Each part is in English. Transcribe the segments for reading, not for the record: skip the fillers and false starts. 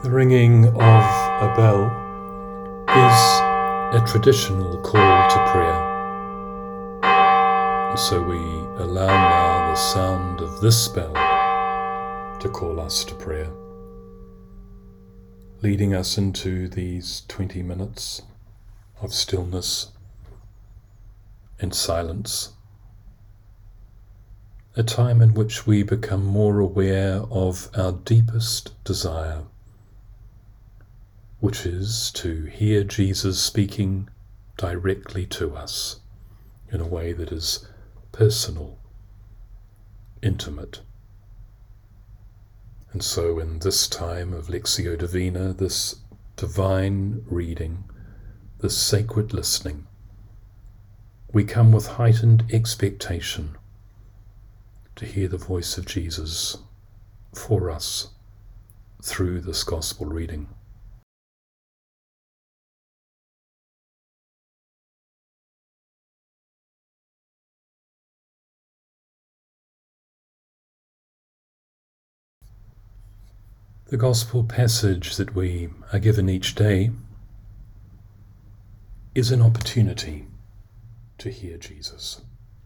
The ringing of a bell is a traditional call to prayer. And so we allow now the sound of this bell to call us to prayer, leading us into these 20 minutes of stillness and silence, a time in which we become more aware of our deepest desire, which is to hear Jesus speaking directly to us in a way that is personal, intimate. And so in this time of Lectio Divina, this divine reading, this sacred listening, we come with heightened expectation to hear the voice of Jesus for us through this gospel reading. The gospel passage that we are given each day is an opportunity to hear Jesus.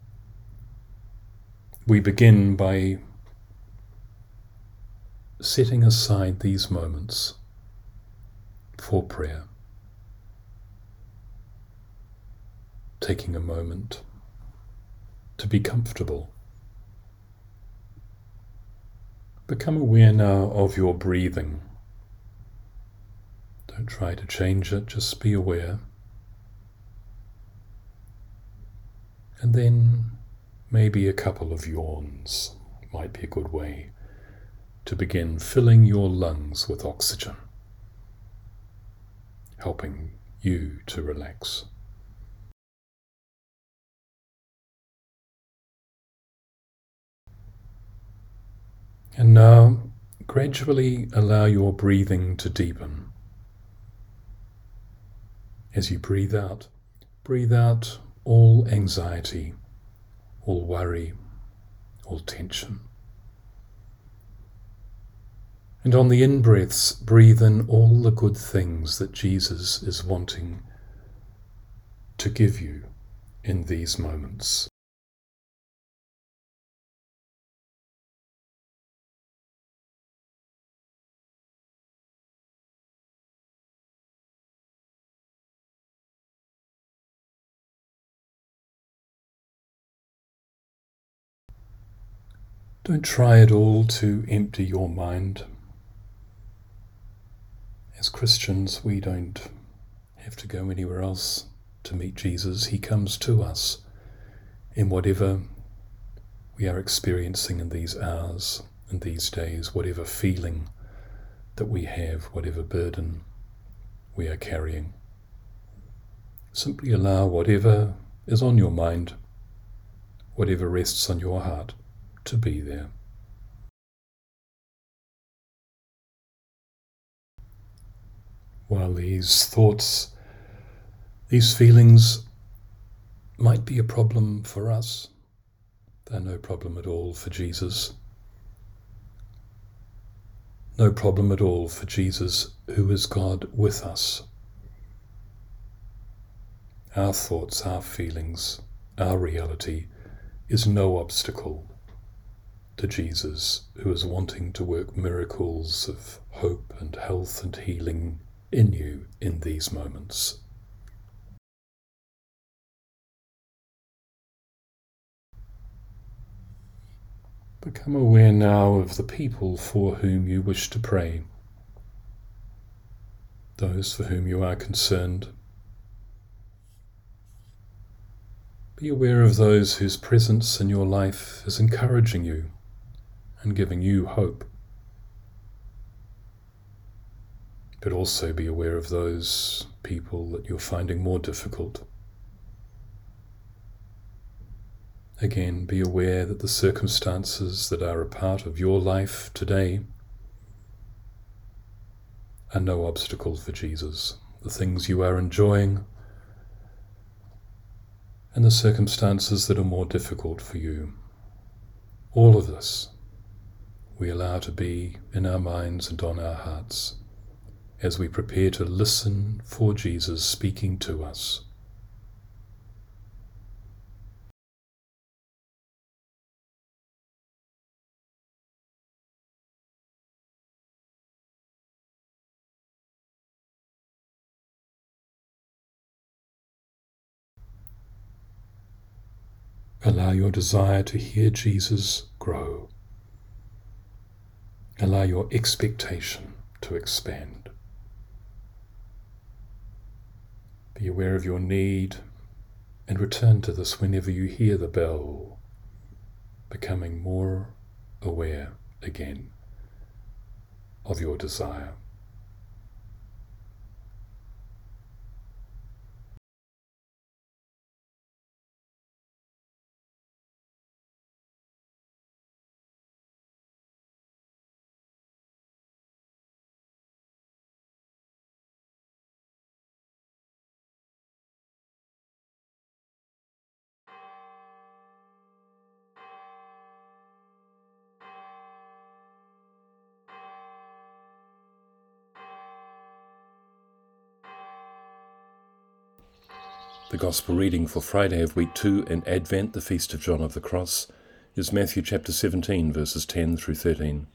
We begin by setting aside these moments for prayer, taking a moment to be comfortable. Become aware now of your breathing. Don't try to change it, just be aware. And then maybe a couple of yawns might be a good way to begin filling your lungs with oxygen, helping you to relax. And now, gradually allow your breathing to deepen. As you breathe out all anxiety, all worry, all tension. And on the in-breaths, breathe in all the good things that Jesus is wanting to give you in these moments. Don't try at all to empty your mind. As Christians, we don't have to go anywhere else to meet Jesus. He comes to us in whatever we are experiencing in these hours and these days, whatever feeling that we have, whatever burden we are carrying. Simply allow whatever is on your mind, whatever rests on your heart, to be there. While these thoughts, these feelings might be a problem for us, they're no problem at all for Jesus. No problem at all for Jesus, who is God with us. Our thoughts, our feelings, our reality is no obstacle to Jesus, who is wanting to work miracles of hope and health and healing in you in these moments. Become aware now of the people for whom you wish to pray, those for whom you are concerned. Be aware of those whose presence in your life is encouraging you and giving you hope. But also be aware of those people that you're finding more difficult. Again, be aware that the circumstances that are a part of your life today are no obstacle for Jesus. The things you are enjoying and the circumstances that are more difficult for you. All of this we allow to be in our minds and on our hearts as we prepare to listen for Jesus speaking to us. Allow your desire to hear Jesus grow. Allow your expectation to expand. Be aware of your need and return to this whenever you hear the bell, becoming more aware again of your desire. The Gospel reading for Friday of week 2 in Advent, the Feast of John of the Cross, is Matthew chapter 17, verses 10 through 13.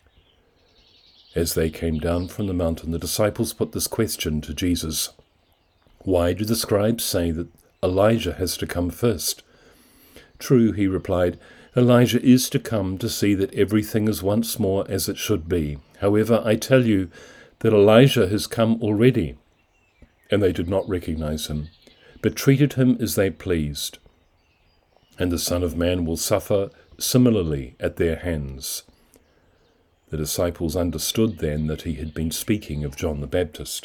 As they came down from the mountain, the disciples put this question to Jesus: "Why do the scribes say that Elijah has to come first?" "True," he replied, "Elijah is to come to see that everything is once more as it should be. However, I tell you that Elijah has come already, and they did not recognize him, but treated him as they pleased. And the Son of Man will suffer similarly at their hands." The disciples understood then that he had been speaking of John the Baptist.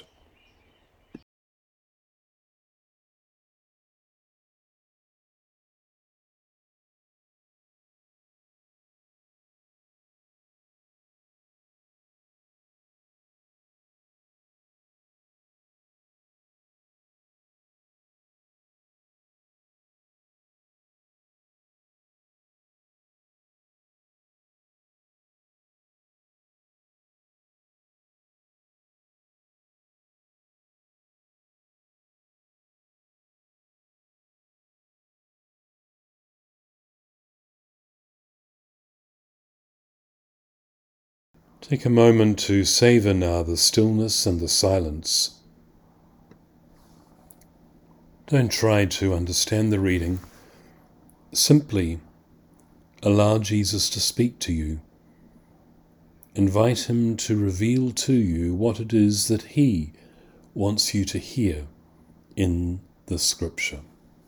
Take a moment to savor now the stillness and the silence. Don't try to understand the reading. Simply allow Jesus to speak to you. Invite him to reveal to you what it is that he wants you to hear in the scripture.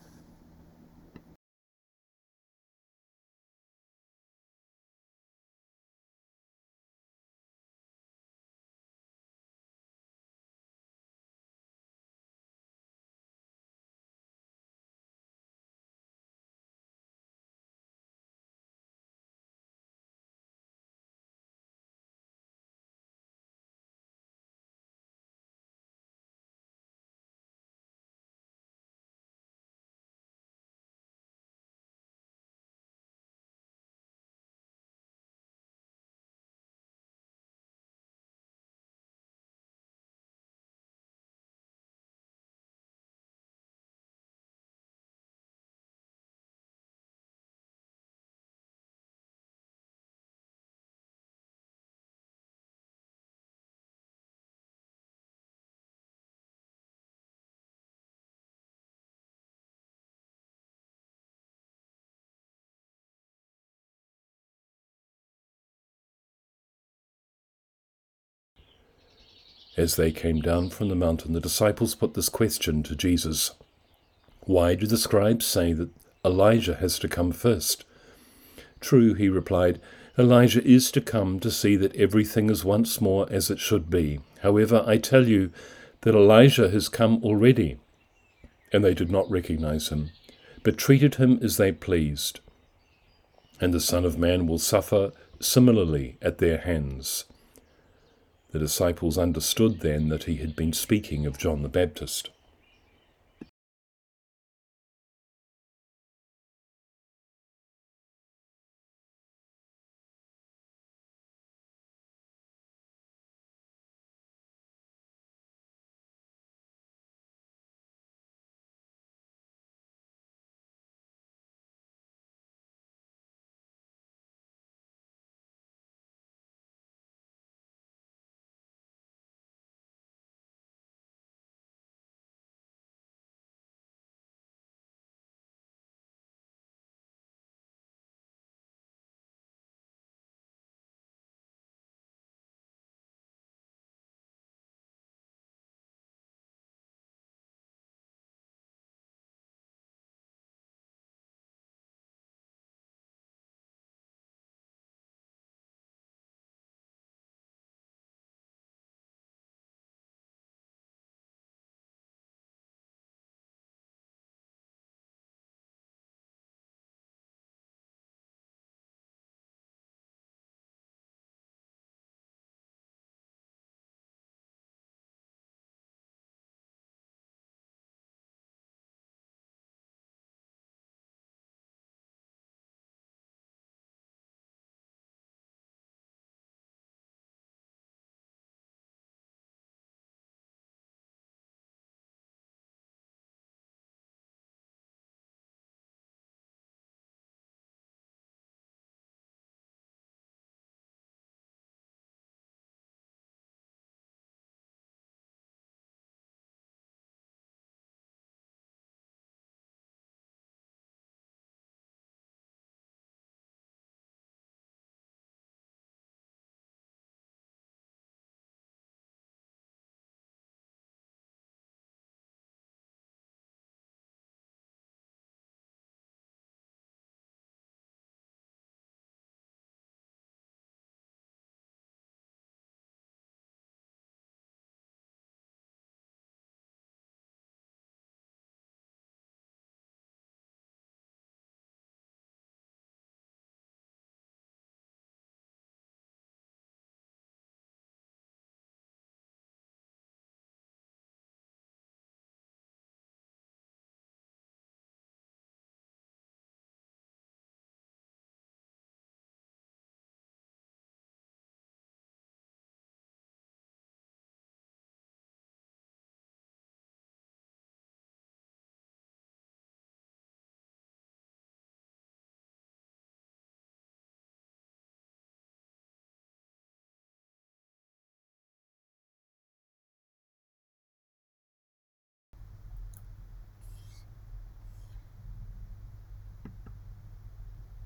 As they came down from the mountain, the disciples put this question to Jesus: "Why do the scribes say that Elijah has to come first?" "True," he replied, "Elijah is to come to see that everything is once more as it should be. However, I tell you that Elijah has come already, and they did not recognize him, but treated him as they pleased. And the Son of Man will suffer similarly at their hands." The disciples understood then that he had been speaking of John the Baptist.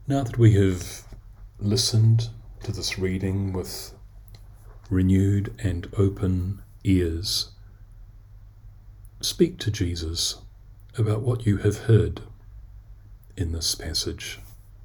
Now that we have listened to this reading with renewed and open ears, speak to Jesus about what you have heard in this passage.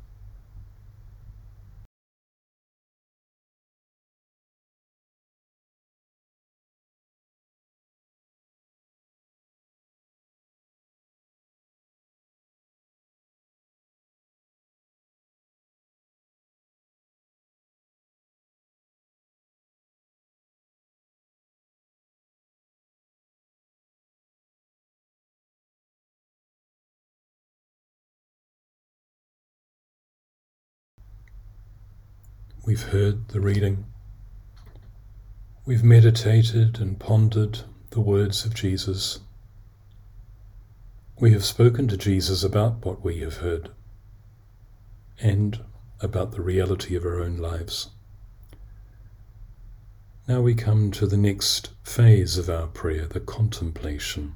We've heard the reading. We've meditated and pondered the words of Jesus. We have spoken to Jesus about what we have heard and about the reality of our own lives. Now we come to the next phase of our prayer, the contemplation.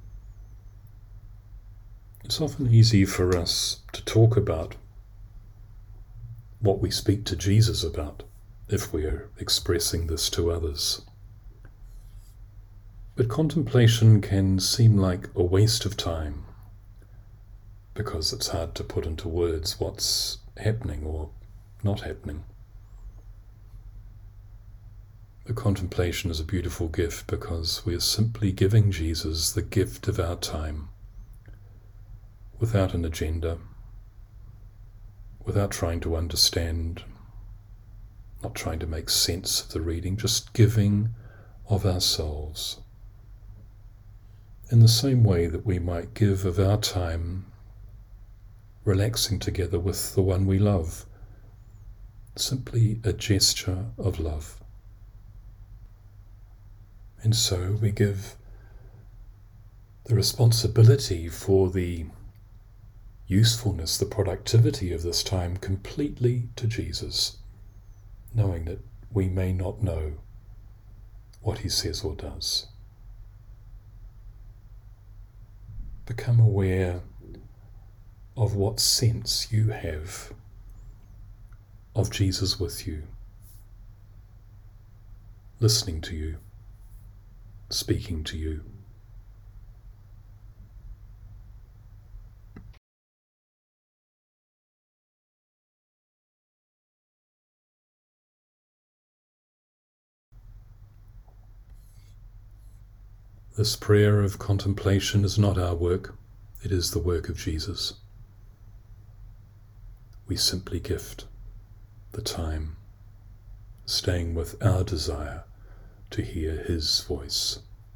It's often easy for us to talk about what we speak to Jesus about if we are expressing this to others. But contemplation can seem like a waste of time because it's hard to put into words what's happening or not happening. The contemplation is a beautiful gift because we are simply giving Jesus the gift of our time without an agenda, without trying to understand, not trying to make sense of the reading, just giving of ourselves. In the same way that we might give of our time relaxing together with the one we love, simply a gesture of love. And so we give the responsibility for the usefulness, the productivity of this time completely to Jesus, knowing that we may not know what he says or does. Become aware of what sense you have of Jesus with you, listening to you, speaking to you. This prayer of contemplation is not our work, it is the work of Jesus. We simply gift the time, staying with our desire to hear his voice.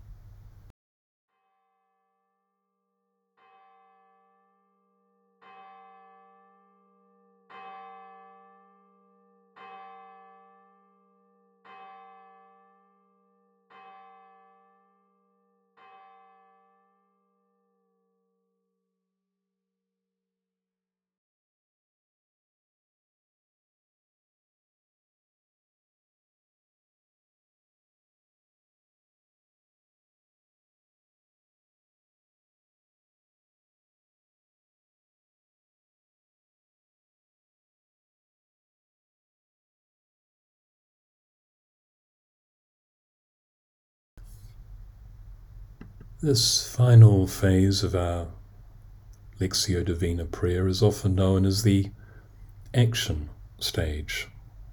This final phase of our Lectio Divina prayer is often known as the action stage.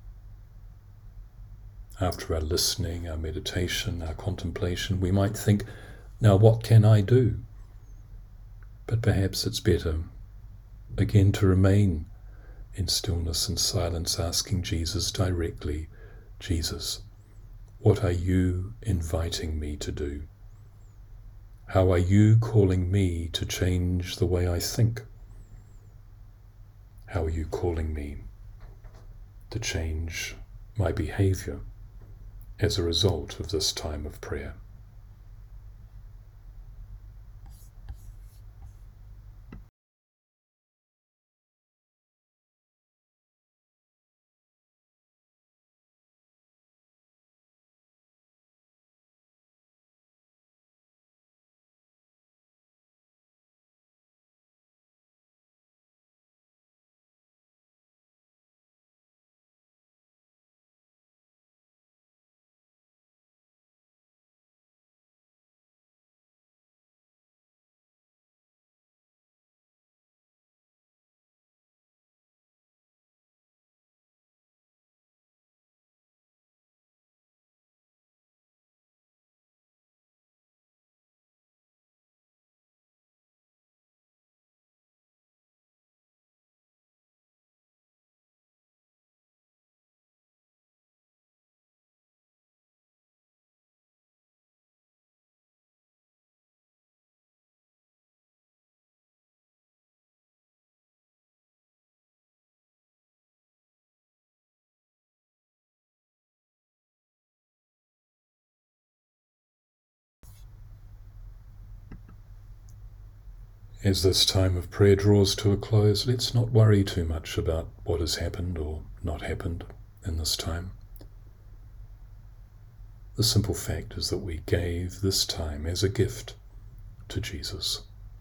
After our listening, our meditation, our contemplation, we might think, now what can I do? But perhaps it's better, again, to remain in stillness and silence, asking Jesus directly, Jesus, what are you inviting me to do? How are you calling me to change the way I think? How are you calling me to change my behavior as a result of this time of prayer? As this time of prayer draws to a close, let's not worry too much about what has happened or not happened in this time. The simple fact is that we gave this time as a gift to Jesus.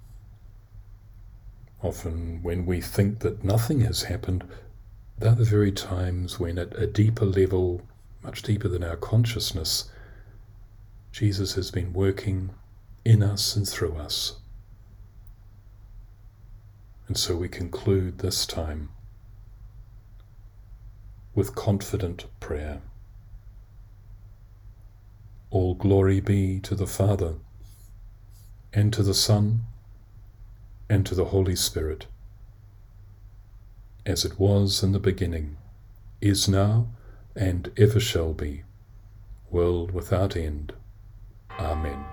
Often when we think that nothing has happened, they're the very times when at a deeper level, much deeper than our consciousness, Jesus has been working in us and through us. And so we conclude this time with confident prayer. All glory be to the Father, and to the Son, and to the Holy Spirit, as it was in the beginning, is now, and ever shall be, world without end. Amen.